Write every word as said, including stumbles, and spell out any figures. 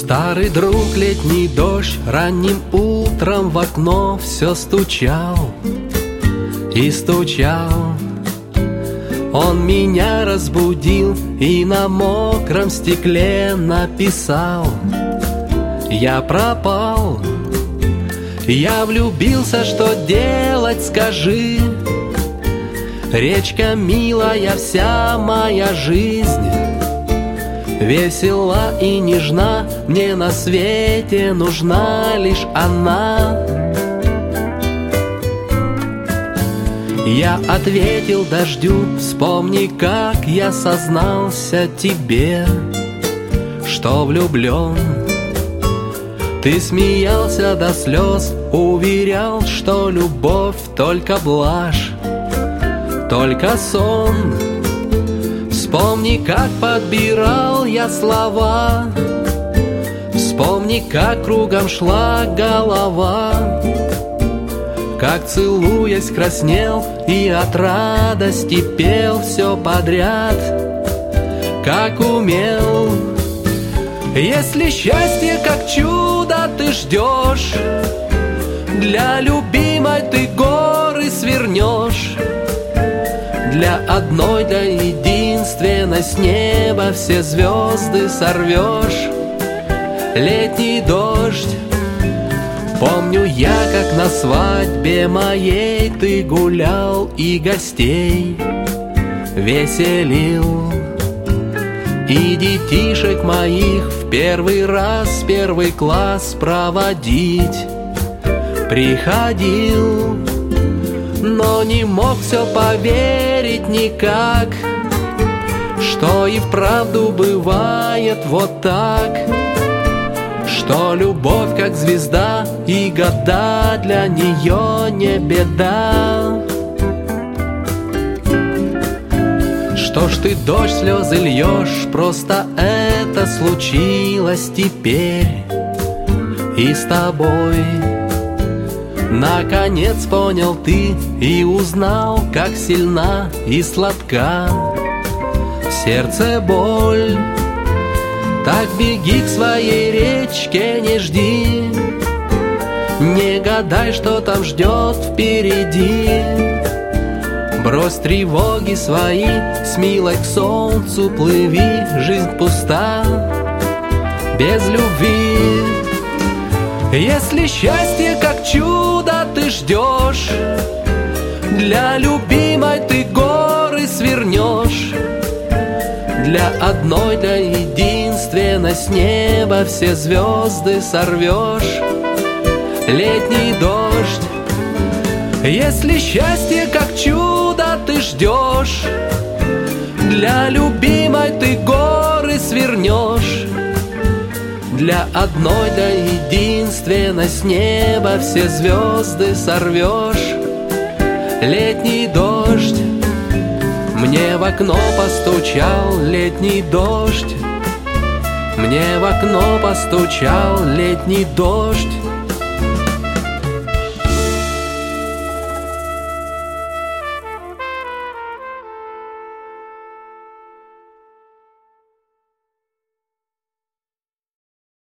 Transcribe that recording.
Старый друг, летний дождь, ранним утром в окно все стучал и стучал. Он меня разбудил и на мокром стекле написал: я пропал, я влюбился, что делать, скажи? Речка милая, вся моя жизнь весела и нежна, мне на свете нужна лишь она. Я ответил дождю: вспомни, как я сознался тебе, что влюблен. Ты смеялся до слез, уверял, что любовь только блажь, только сон. Вспомни, как подбирал я слова, вспомни, как кругом шла голова, как, целуясь, краснел и от радости пел все подряд, как умел. Если счастье, как чудо, ты ждешь, для любимой ты горы свернешь, для одной, для единственной с неба все звезды сорвешь. Летний дождь, помню я, как на свадьбе моей ты гулял и гостей веселил, и детишек моих в первый раз первый класс проводить приходил. Но не мог все поверить никак, что и вправду бывает вот так, что любовь как звезда, и года для нее не беда. Что ж ты дождь, слезы льешь, просто это случилось теперь и с тобой. Наконец понял ты и узнал, как сильна и сладка в сердце боль. Так беги к своей речке, не жди, не гадай, что там ждет впереди. Брось тревоги свои, с милой к солнцу плыви, жизнь пуста без любви. Если счастье, как чудо, ты ждешь, для любимой ты горы свернешь, для одной, для единственной с неба все звезды сорвешь. Летний дождь, если счастье, как чудо, ты ждешь, для любимой ты горы свернешь, для одной, для единственной с неба все звезды сорвешь. Летний дождь, мне в окно постучал летний дождь, мне в окно постучал летний дождь.